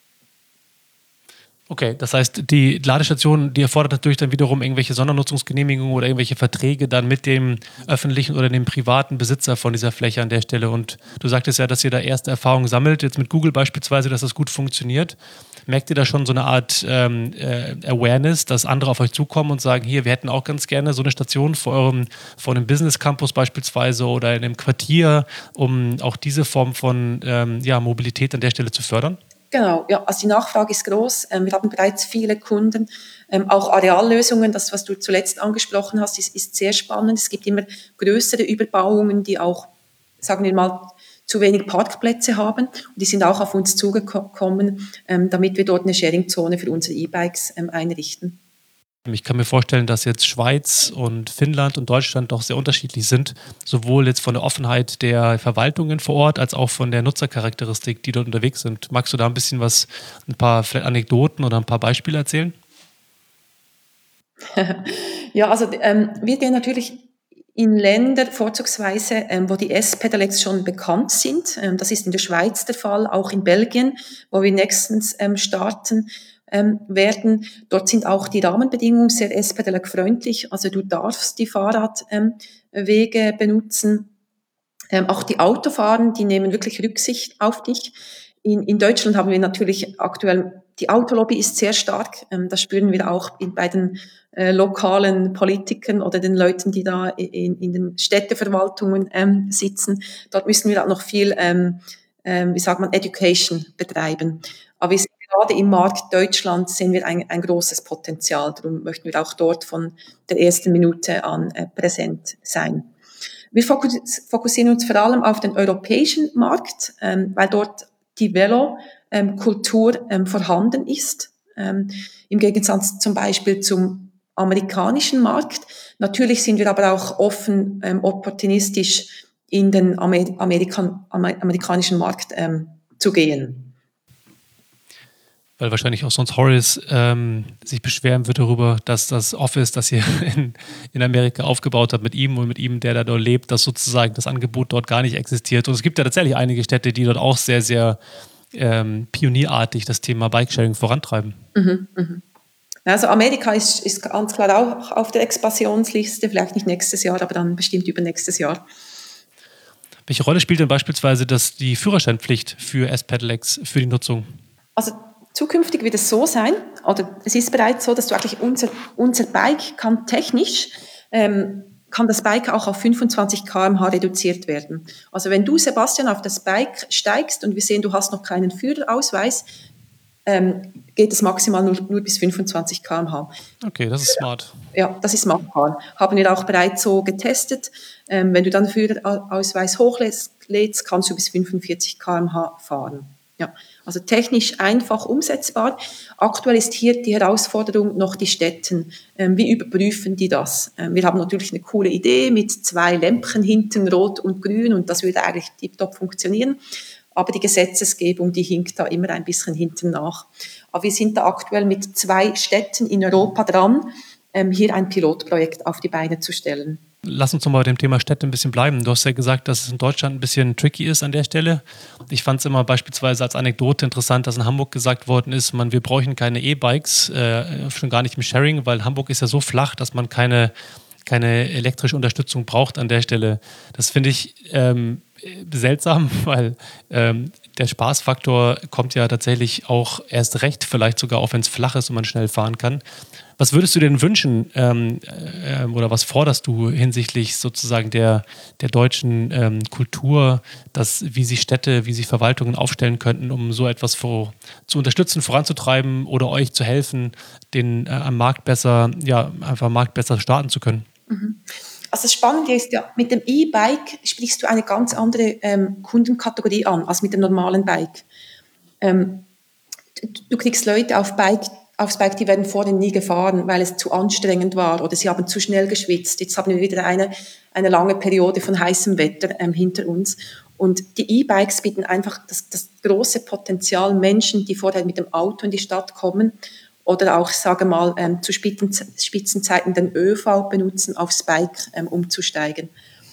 Okay, das heißt, die Ladestation, die erfordert natürlich dann wiederum irgendwelche Sondernutzungsgenehmigungen oder irgendwelche Verträge dann mit dem öffentlichen oder dem privaten Besitzer von dieser Fläche an der Stelle. Und du sagtest ja, dass ihr da erste Erfahrungen sammelt, jetzt mit Google beispielsweise, dass das gut funktioniert. Merkt ihr da schon so eine Art ähm, äh, Awareness, dass andere auf euch zukommen und sagen, hier, wir hätten auch ganz gerne so eine Station vor eurem, vor einem Business Campus beispielsweise oder in einem Quartier, um auch diese Form von ähm, ja, Mobilität an der Stelle zu fördern? Genau, ja, also die Nachfrage ist groß. Ähm, wir haben bereits viele Kunden, ähm, auch Areallösungen. Das, was du zuletzt angesprochen hast, ist, ist sehr spannend. Es gibt immer größere Überbauungen, die auch, sagen wir mal, zu wenig Parkplätze haben. Und die sind auch auf uns zugekommen, ähm, damit wir dort eine Sharing-Zone für unsere E-Bikes ähm, einrichten. Ich kann mir vorstellen, dass jetzt Schweiz und Finnland und Deutschland doch sehr unterschiedlich sind, sowohl jetzt von der Offenheit der Verwaltungen vor Ort als auch von der Nutzercharakteristik, die dort unterwegs sind. Magst du da ein bisschen was, ein paar vielleicht Anekdoten oder ein paar Beispiele erzählen? Ja, also ähm, wir gehen natürlich in Länder vorzugsweise, ähm, wo die S-Pedelecs schon bekannt sind. Ähm, das ist in der Schweiz der Fall, auch in Belgien, wo wir nächstens ähm, starten ähm, werden. Dort sind auch die Rahmenbedingungen sehr S-Pedelec-freundlich. Also du darfst die Fahrradwege ähm, benutzen. Ähm, auch die Autofahrer, die nehmen wirklich Rücksicht auf dich. In, in Deutschland haben wir natürlich aktuell, die Autolobby ist sehr stark. Ähm, das spüren wir auch in, bei den äh, lokalen Politikern oder den Leuten, die da in, in den Städteverwaltungen ähm, sitzen. Dort müssen wir auch noch viel, ähm, ähm, wie sagt man, Education betreiben. Aber wir sind gerade im Markt Deutschland sehen wir ein, ein großes Potenzial. Darum möchten wir auch dort von der ersten Minute an äh, präsent sein. Wir fokussieren uns vor allem auf den europäischen Markt, ähm, weil dort die Velo-Kultur ähm, vorhanden ist, ähm, im Gegensatz zum Beispiel zum amerikanischen Markt. Natürlich sind wir aber auch offen, ähm, opportunistisch in den Amer- Amerikan- Amer- amerikanischen Markt ähm, zu gehen. Weil wahrscheinlich auch sonst Horace ähm, sich beschweren wird darüber, dass das Office, das ihr in, in Amerika aufgebaut habt mit ihm und mit ihm, der da dort lebt, dass sozusagen das Angebot dort gar nicht existiert. Und es gibt ja tatsächlich einige Städte, die dort auch sehr, sehr ähm, pionierartig das Thema Bikesharing vorantreiben. Mhm, mhm. Also Amerika ist, ist ganz klar auch auf der Expansionsliste, vielleicht nicht nächstes Jahr, aber dann bestimmt übernächstes Jahr. Welche Rolle spielt denn beispielsweise das, die Führerscheinpflicht für S-Pedelecs für die Nutzung? Also zukünftig wird es so sein, oder es ist bereits so, dass du eigentlich unser, unser Bike kann technisch, ähm, kann das Bike auch auf fünfundzwanzig Kilometer pro Stunde reduziert werden. Also wenn du, Sebastian, auf das Bike steigst und wir sehen, du hast noch keinen Führerausweis, ähm, geht es maximal nur, nur bis fünfundzwanzig Kilometer pro Stunde. Okay, das ist smart. Ja, das ist machbar. Haben wir auch bereits so getestet. Ähm, wenn du dann Führerausweis hochlädst, kannst du bis fünfundvierzig Kilometer pro Stunde fahren. Ja, also technisch einfach umsetzbar. Aktuell ist hier die Herausforderung noch die Städten. Ähm, wie überprüfen die das? Ähm, wir haben natürlich eine coole Idee mit zwei Lämpchen hinten, rot und grün, und das würde eigentlich tiptop funktionieren. Aber die Gesetzesgebung, die hinkt da immer ein bisschen hinten nach. Aber wir sind da aktuell mit zwei Städten in Europa dran, ähm, hier ein Pilotprojekt auf die Beine zu stellen. Lass uns noch mal bei dem Thema Städte ein bisschen bleiben. Du hast ja gesagt, dass es in Deutschland ein bisschen tricky ist an der Stelle. Ich fand es immer beispielsweise als Anekdote interessant, dass in Hamburg gesagt worden ist, man, wir bräuchten keine E-Bikes, äh, schon gar nicht im Sharing, weil Hamburg ist ja so flach, dass man keine, keine elektrische Unterstützung braucht an der Stelle. Das finde ich ähm, seltsam, weil ähm, der Spaßfaktor kommt ja tatsächlich auch erst recht, vielleicht sogar auch, wenn es flach ist und man schnell fahren kann. Was würdest du denn wünschen ähm, äh, oder was forderst du hinsichtlich sozusagen der, der deutschen ähm, Kultur, dass, wie sich Städte, wie sich Verwaltungen aufstellen könnten, um so etwas vor, zu unterstützen, voranzutreiben oder euch zu helfen, den äh, am Markt besser, ja, einfach am Markt besser starten zu können? Mhm. Also das Spannende ist ja, mit dem E-Bike sprichst du eine ganz andere ähm, Kundenkategorie an als mit dem normalen Bike. Ähm, du, du kriegst Leute auf Bike, aufs Bike, die werden vorhin nie gefahren, weil es zu anstrengend war oder sie haben zu schnell geschwitzt. Jetzt haben wir wieder eine, eine lange Periode von heißem Wetter ähm, hinter uns. Und die E-Bikes bieten einfach das, das große Potenzial, Menschen, die vorher mit dem Auto in die Stadt kommen oder auch, sage mal, ähm, zu Spitzenzeiten den ÖV benutzen, aufs Bike ähm, umzusteigen.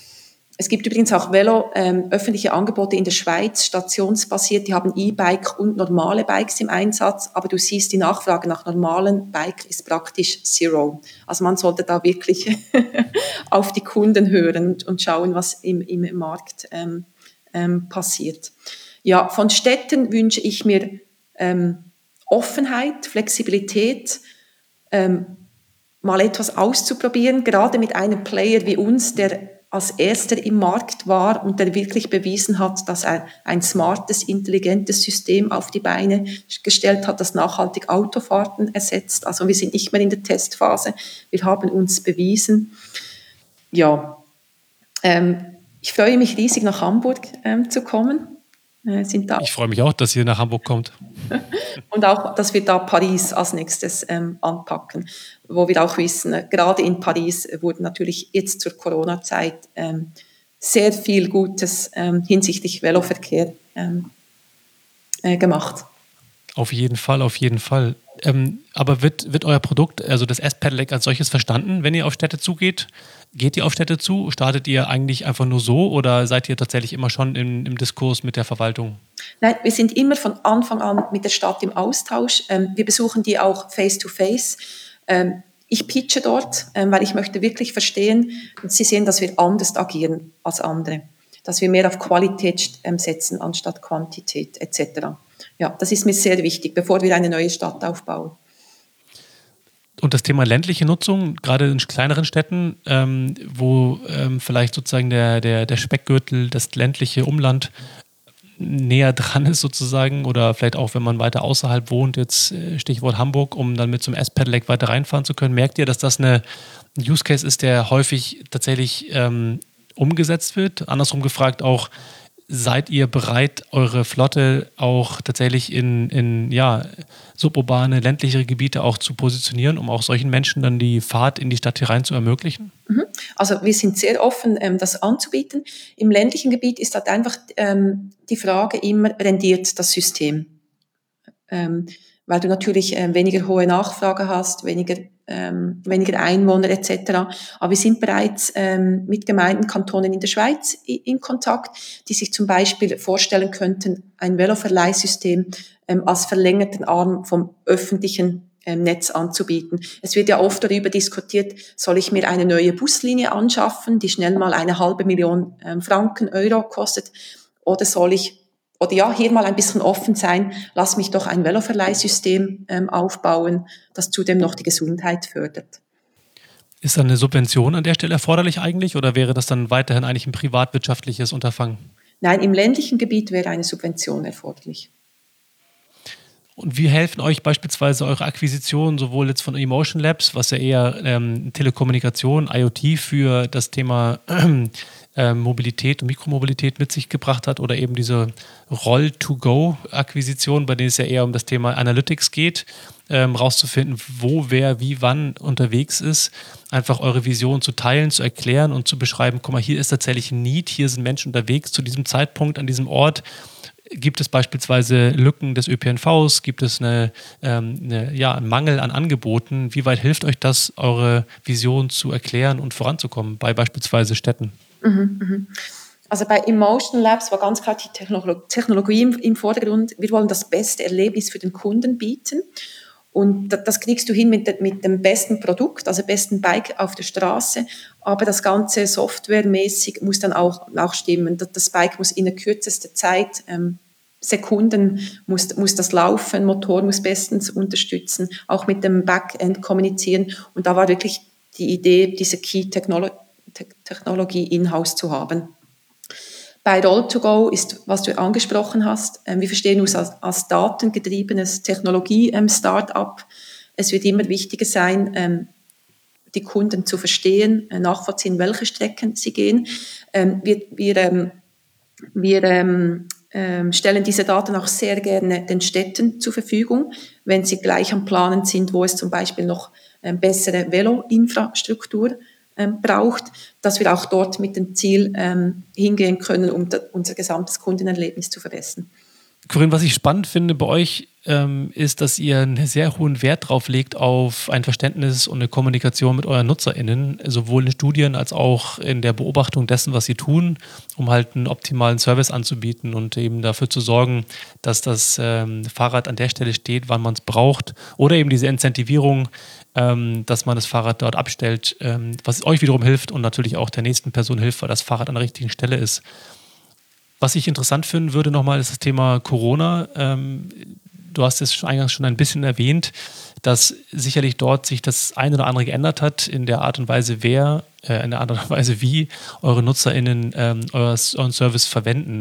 Es gibt übrigens auch Velo, ähm, öffentliche Angebote in der Schweiz, stationsbasiert, die haben E-Bike und normale Bikes im Einsatz, aber du siehst, die Nachfrage nach normalen Bike ist praktisch zero. Also man sollte da wirklich auf die Kunden hören und schauen, was im, im Markt ähm, ähm, passiert. Ja, von Städten wünsche ich mir ähm, Offenheit, Flexibilität, ähm, mal etwas auszuprobieren, gerade mit einem Player wie uns, der als erster im Markt war und der wirklich bewiesen hat, dass er ein smartes, intelligentes System auf die Beine gestellt hat, das nachhaltig Autofahrten ersetzt. Also wir sind nicht mehr in der Testphase, wir haben uns bewiesen. Ja, ähm, ich freue mich riesig, nach Hamburg ähm, zu kommen. Äh, sind da ich freue mich auch, dass ihr nach Hamburg kommt. Und auch, dass wir da Paris als nächstes ähm, anpacken, wo wir auch wissen, äh, gerade in Paris wurde natürlich jetzt zur Corona-Zeit ähm, sehr viel Gutes ähm, hinsichtlich Veloverkehr ähm, äh, gemacht. Auf jeden Fall, auf jeden Fall. Ähm, aber wird, wird euer Produkt, also das S-Pedelec als solches verstanden, wenn ihr auf Städte zugeht? Geht ihr auf Städte zu? Startet ihr eigentlich einfach nur so oder seid ihr tatsächlich immer schon im, im Diskurs mit der Verwaltung? Nein, wir sind immer von Anfang an mit der Stadt im Austausch. Ähm, wir besuchen die auch face-to-face. Ähm, ich pitche dort, ähm, weil ich möchte wirklich verstehen, und Sie sehen, dass wir anders agieren als andere, dass wir mehr auf Qualität ähm, setzen anstatt Quantität et cetera. Ja, das ist mir sehr wichtig, bevor wir eine neue Stadt aufbauen. Und das Thema ländliche Nutzung, gerade in kleineren Städten, ähm, wo ähm, vielleicht sozusagen der, der, der Speckgürtel, das ländliche Umland näher dran ist sozusagen oder vielleicht auch, wenn man weiter außerhalb wohnt, jetzt Stichwort Hamburg, um dann mit so einem S-Pedelec weiter reinfahren zu können. Merkt ihr, dass das eine, ein Use Case ist, der häufig tatsächlich ähm, umgesetzt wird? Andersrum gefragt auch, seid ihr bereit, eure Flotte auch tatsächlich in, in ja, suburbane, ländlichere Gebiete auch zu positionieren, um auch solchen Menschen dann die Fahrt in die Stadt herein zu ermöglichen? Also wir sind sehr offen, ähm, das anzubieten. Im ländlichen Gebiet ist halt einfach ähm, die Frage immer, rendiert das System? Ähm, weil du natürlich ähm, weniger hohe Nachfrage hast, weniger, ähm, weniger Einwohner et cetera. Aber wir sind bereits ähm, mit Gemeinden, Kantonen in der Schweiz in Kontakt, die sich zum Beispiel vorstellen könnten, ein Veloverleihsystem ähm, als verlängerten Arm vom öffentlichen ähm, Netz anzubieten. Es wird ja oft darüber diskutiert, soll ich mir eine neue Buslinie anschaffen, die schnell mal eine halbe Million ähm, Franken, Euro kostet, oder soll ich Oder ja, hier mal ein bisschen offen sein, lass mich doch ein Veloverleihsystem ähm, aufbauen, das zudem noch die Gesundheit fördert. Ist dann eine Subvention an der Stelle erforderlich eigentlich oder wäre das dann weiterhin eigentlich ein privatwirtschaftliches Unterfangen? Nein, im ländlichen Gebiet wäre eine Subvention erforderlich. Und wie helfen euch beispielsweise eure Akquisitionen, sowohl jetzt von Emotion Labs, was ja eher ähm, Telekommunikation, IoT für das Thema äh, Mobilität und Mikromobilität mit sich gebracht hat, oder eben diese Roll-to-Go-Akquisition, bei denen es ja eher um das Thema Analytics geht, ähm, rauszufinden, wo, wer, wie, wann unterwegs ist, einfach eure Vision zu teilen, zu erklären und zu beschreiben, guck mal, hier ist tatsächlich ein Need, hier sind Menschen unterwegs zu diesem Zeitpunkt, an diesem Ort. Gibt es beispielsweise Lücken des Ö P N Vs? Gibt es eine, ähm, eine, ja, einen Mangel an Angeboten? Wie weit hilft euch das, eure Vision zu erklären und voranzukommen bei beispielsweise Städten? Mhm, mhm. Also bei Emotion Labs war ganz klar die Technologie, Technologie im, im Vordergrund. Wir wollen das beste Erlebnis für den Kunden bieten. Und das kriegst du hin mit, mit dem besten Produkt, also besten Bike auf der Straße. Aber das Ganze softwaremäßig muss dann auch, auch stimmen. Das Bike muss in der kürzesten Zeit, ähm, Sekunden, muss, muss das laufen, Motor muss bestens unterstützen, auch mit dem Backend kommunizieren. Und da war wirklich die Idee, diese Key-Technologie in-house zu haben. Bei Roll to Go ist, was du angesprochen hast, äh, wir verstehen uns als, als datengetriebenes Technologie-Startup. Es wird immer wichtiger sein, ähm, die Kunden zu verstehen, äh, nachvollziehen, welche Strecken sie gehen. Ähm, wir wir, ähm, wir ähm, ähm, stellen diese Daten auch sehr gerne den Städten zur Verfügung, wenn sie gleich am Planen sind, wo es zum Beispiel noch ähm, bessere Velo-Infrastruktur Ähm, braucht, dass wir auch dort mit dem Ziel ähm, hingehen können, um da, unser gesamtes Kundenerlebnis zu verbessern. Corinne, was ich spannend finde bei euch, ähm, ist, dass ihr einen sehr hohen Wert drauf legt auf ein Verständnis und eine Kommunikation mit euren NutzerInnen, sowohl in Studien als auch in der Beobachtung dessen, was sie tun, um halt einen optimalen Service anzubieten und eben dafür zu sorgen, dass das ähm, Fahrrad an der Stelle steht, wann man es braucht, oder eben diese Incentivierung, ähm, dass man das Fahrrad dort abstellt, ähm, was euch wiederum hilft und natürlich auch der nächsten Person hilft, weil das Fahrrad an der richtigen Stelle ist. Was ich interessant finden würde nochmal, ist das Thema Corona. Ähm, du hast es eingangs schon ein bisschen erwähnt, dass sicherlich dort sich das eine oder andere geändert hat in der Art und Weise, wer, äh, in der Art und Weise, wie eure NutzerInnen ähm, euren Service verwenden.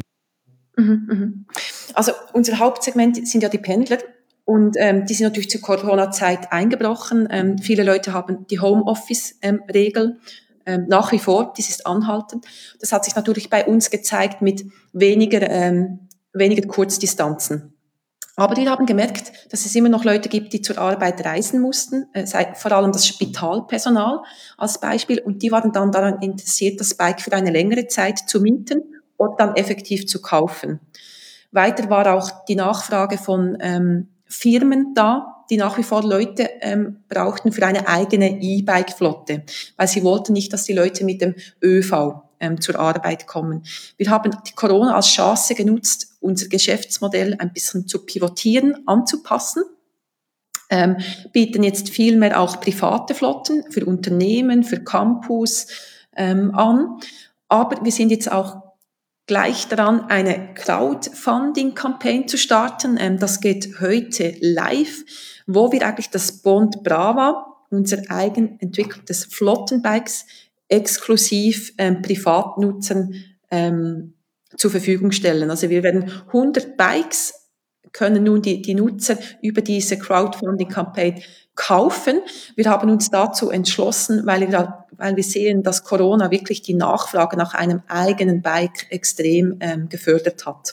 Also unser Hauptsegment sind ja die Pendler. Und ähm, die sind natürlich zur Corona-Zeit eingebrochen. Ähm, viele Leute haben die Homeoffice-Regel ähm, nach wie vor, dies ist anhaltend. Das hat sich natürlich bei uns gezeigt mit weniger, ähm, weniger Kurzdistanzen. Aber wir haben gemerkt, dass es immer noch Leute gibt, die zur Arbeit reisen mussten, äh, sei, vor allem das Spitalpersonal als Beispiel. Und die waren dann daran interessiert, das Bike für eine längere Zeit zu mieten und dann effektiv zu kaufen. Weiter war auch die Nachfrage von ähm, Firmen da, die nach wie vor Leute ähm, brauchten für eine eigene E-Bike-Flotte, weil sie wollten nicht, dass die Leute mit dem ÖV ähm, zur Arbeit kommen. Wir haben die Corona als Chance genutzt, unser Geschäftsmodell ein bisschen zu pivotieren, anzupassen, ähm, bieten jetzt viel mehr auch private Flotten für Unternehmen, für Campus ähm, an, aber wir sind jetzt auch gleich daran, eine Crowdfunding-Campaign zu starten. Ähm, das geht heute live, wo wir eigentlich das Bond Brava, unser eigen entwickeltes Flottenbikes, exklusiv ähm, Privatnutzern ähm, zur Verfügung stellen. Also wir werden hundert Bikes, können nun die, die Nutzer über diese Crowdfunding-Campaign kaufen. Wir haben uns dazu entschlossen, weil wir, weil wir sehen, dass Corona wirklich die Nachfrage nach einem eigenen Bike extrem ähm, gefördert hat.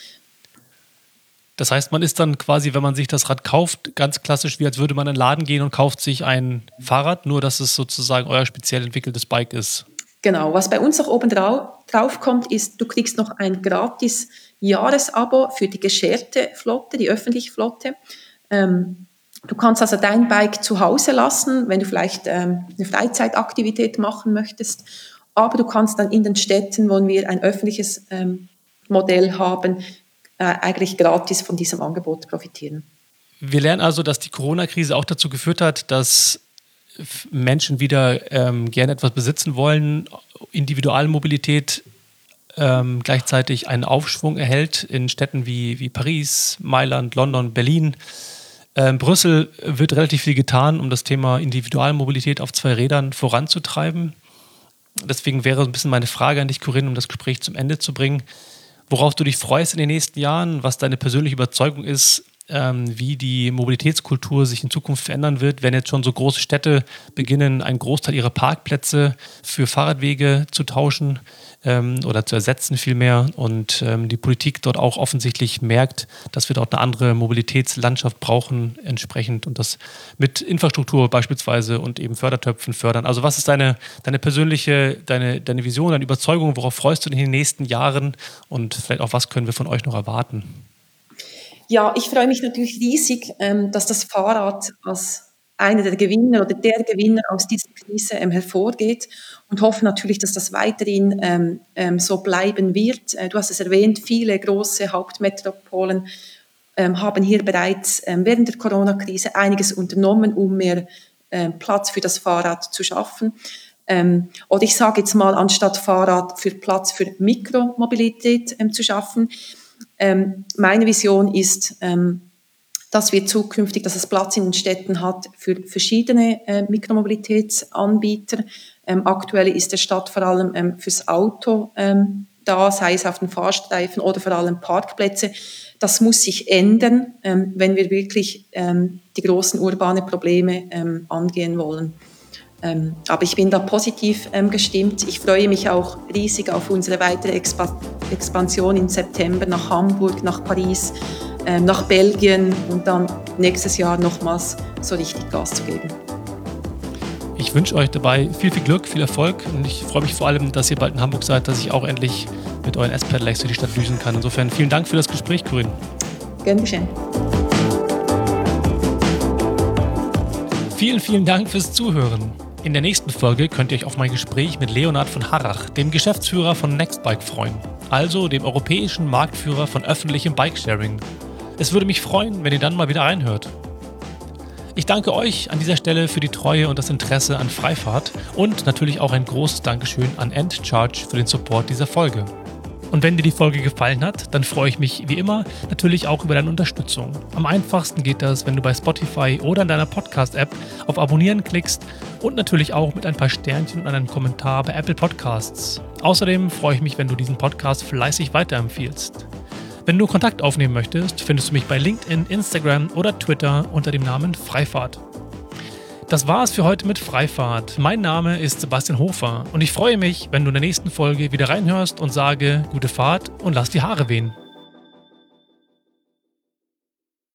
Das heißt, man ist dann quasi, wenn man sich das Rad kauft, ganz klassisch, wie als würde man in den Laden gehen und kauft sich ein Fahrrad, nur dass es sozusagen euer speziell entwickeltes Bike ist. Genau, was bei uns noch oben drauf, drauf kommt, ist, du kriegst noch ein gratis Jahresabo für die gescherte Flotte, die öffentliche Flotte. Ähm, Du kannst also dein Bike zu Hause lassen, wenn du vielleicht ähm, eine Freizeitaktivität machen möchtest. Aber du kannst dann in den Städten, wo wir ein öffentliches ähm, Modell haben, äh, eigentlich gratis von diesem Angebot profitieren. Wir lernen also, dass die Corona-Krise auch dazu geführt hat, dass Menschen wieder ähm, gerne etwas besitzen wollen, Individualmobilität ähm, gleichzeitig einen Aufschwung erhält in Städten wie, wie Paris, Mailand, London, Berlin. In Brüssel wird relativ viel getan, um das Thema Individualmobilität auf zwei Rädern voranzutreiben. Deswegen wäre ein bisschen meine Frage an dich, Corinne, um das Gespräch zum Ende zu bringen, worauf du dich freust in den nächsten Jahren, was deine persönliche Überzeugung ist, ähm, wie die Mobilitätskultur sich in Zukunft verändern wird, wenn jetzt schon so große Städte beginnen, einen Großteil ihrer Parkplätze für Fahrradwege zu tauschen ähm, oder zu ersetzen vielmehr und ähm, die Politik dort auch offensichtlich merkt, dass wir dort eine andere Mobilitätslandschaft brauchen entsprechend und das mit Infrastruktur beispielsweise und eben Fördertöpfen fördern. Also was ist deine, deine persönliche, deine, deine Vision, deine Überzeugung, worauf freust du dich in den nächsten Jahren und vielleicht auch was können wir von euch noch erwarten? Ja, ich freue mich natürlich riesig, ähm, dass das Fahrrad als einer der Gewinner oder der Gewinner aus dieser Krise ähm, hervorgeht und hoffe natürlich, dass das weiterhin ähm, ähm, so bleiben wird. Äh, du hast es erwähnt, viele große Hauptmetropolen ähm, haben hier bereits ähm, während der Corona-Krise einiges unternommen, um mehr ähm, Platz für das Fahrrad zu schaffen. Ähm, oder ich sage jetzt mal, anstatt Fahrrad für Platz für Mikromobilität ähm, zu schaffen. Ähm, meine Vision ist, ähm, dass wir zukünftig, dass es Platz in den Städten hat für verschiedene äh, Mikromobilitätsanbieter. Ähm, aktuell ist der Stadt vor allem ähm, fürs Auto ähm, da, sei es auf den Fahrstreifen oder vor allem Parkplätze. Das muss sich ändern, ähm, wenn wir wirklich ähm, die großen urbanen Probleme ähm, angehen wollen. Ähm, aber ich bin da positiv ähm, gestimmt. Ich freue mich auch riesig auf unsere weitere Expa- Expansion im September nach Hamburg, nach Paris, ähm, nach Belgien und dann nächstes Jahr nochmals so richtig Gas zu geben. Ich wünsche euch dabei viel, viel Glück, viel Erfolg und ich freue mich vor allem, dass ihr bald in Hamburg seid, dass ich auch endlich mit euren S-Pedelecs durch die Stadt düsen kann. Insofern vielen Dank für das Gespräch, Corinne. Gern geschehen. Vielen, vielen Dank fürs Zuhören. In der nächsten Folge könnt ihr euch auf mein Gespräch mit Leonhard von Harrach, dem Geschäftsführer von Nextbike, freuen, also dem europäischen Marktführer von öffentlichem Bikesharing. Es würde mich freuen, wenn ihr dann mal wieder reinhört. Ich danke euch an dieser Stelle für die Treue und das Interesse an Freifahrt und natürlich auch ein großes Dankeschön an EndCharge für den Support dieser Folge. Und wenn dir die Folge gefallen hat, dann freue ich mich wie immer natürlich auch über deine Unterstützung. Am einfachsten geht das, wenn du bei Spotify oder in deiner Podcast-App auf Abonnieren klickst und natürlich auch mit ein paar Sternchen und einem Kommentar bei Apple Podcasts. Außerdem freue ich mich, wenn du diesen Podcast fleißig weiterempfiehlst. Wenn du Kontakt aufnehmen möchtest, findest du mich bei LinkedIn, Instagram oder Twitter unter dem Namen Freifahrt. Das war's für heute mit Freifahrt. Mein Name ist Sebastian Hofer und ich freue mich, wenn du in der nächsten Folge wieder reinhörst und sage gute Fahrt und lass die Haare wehen.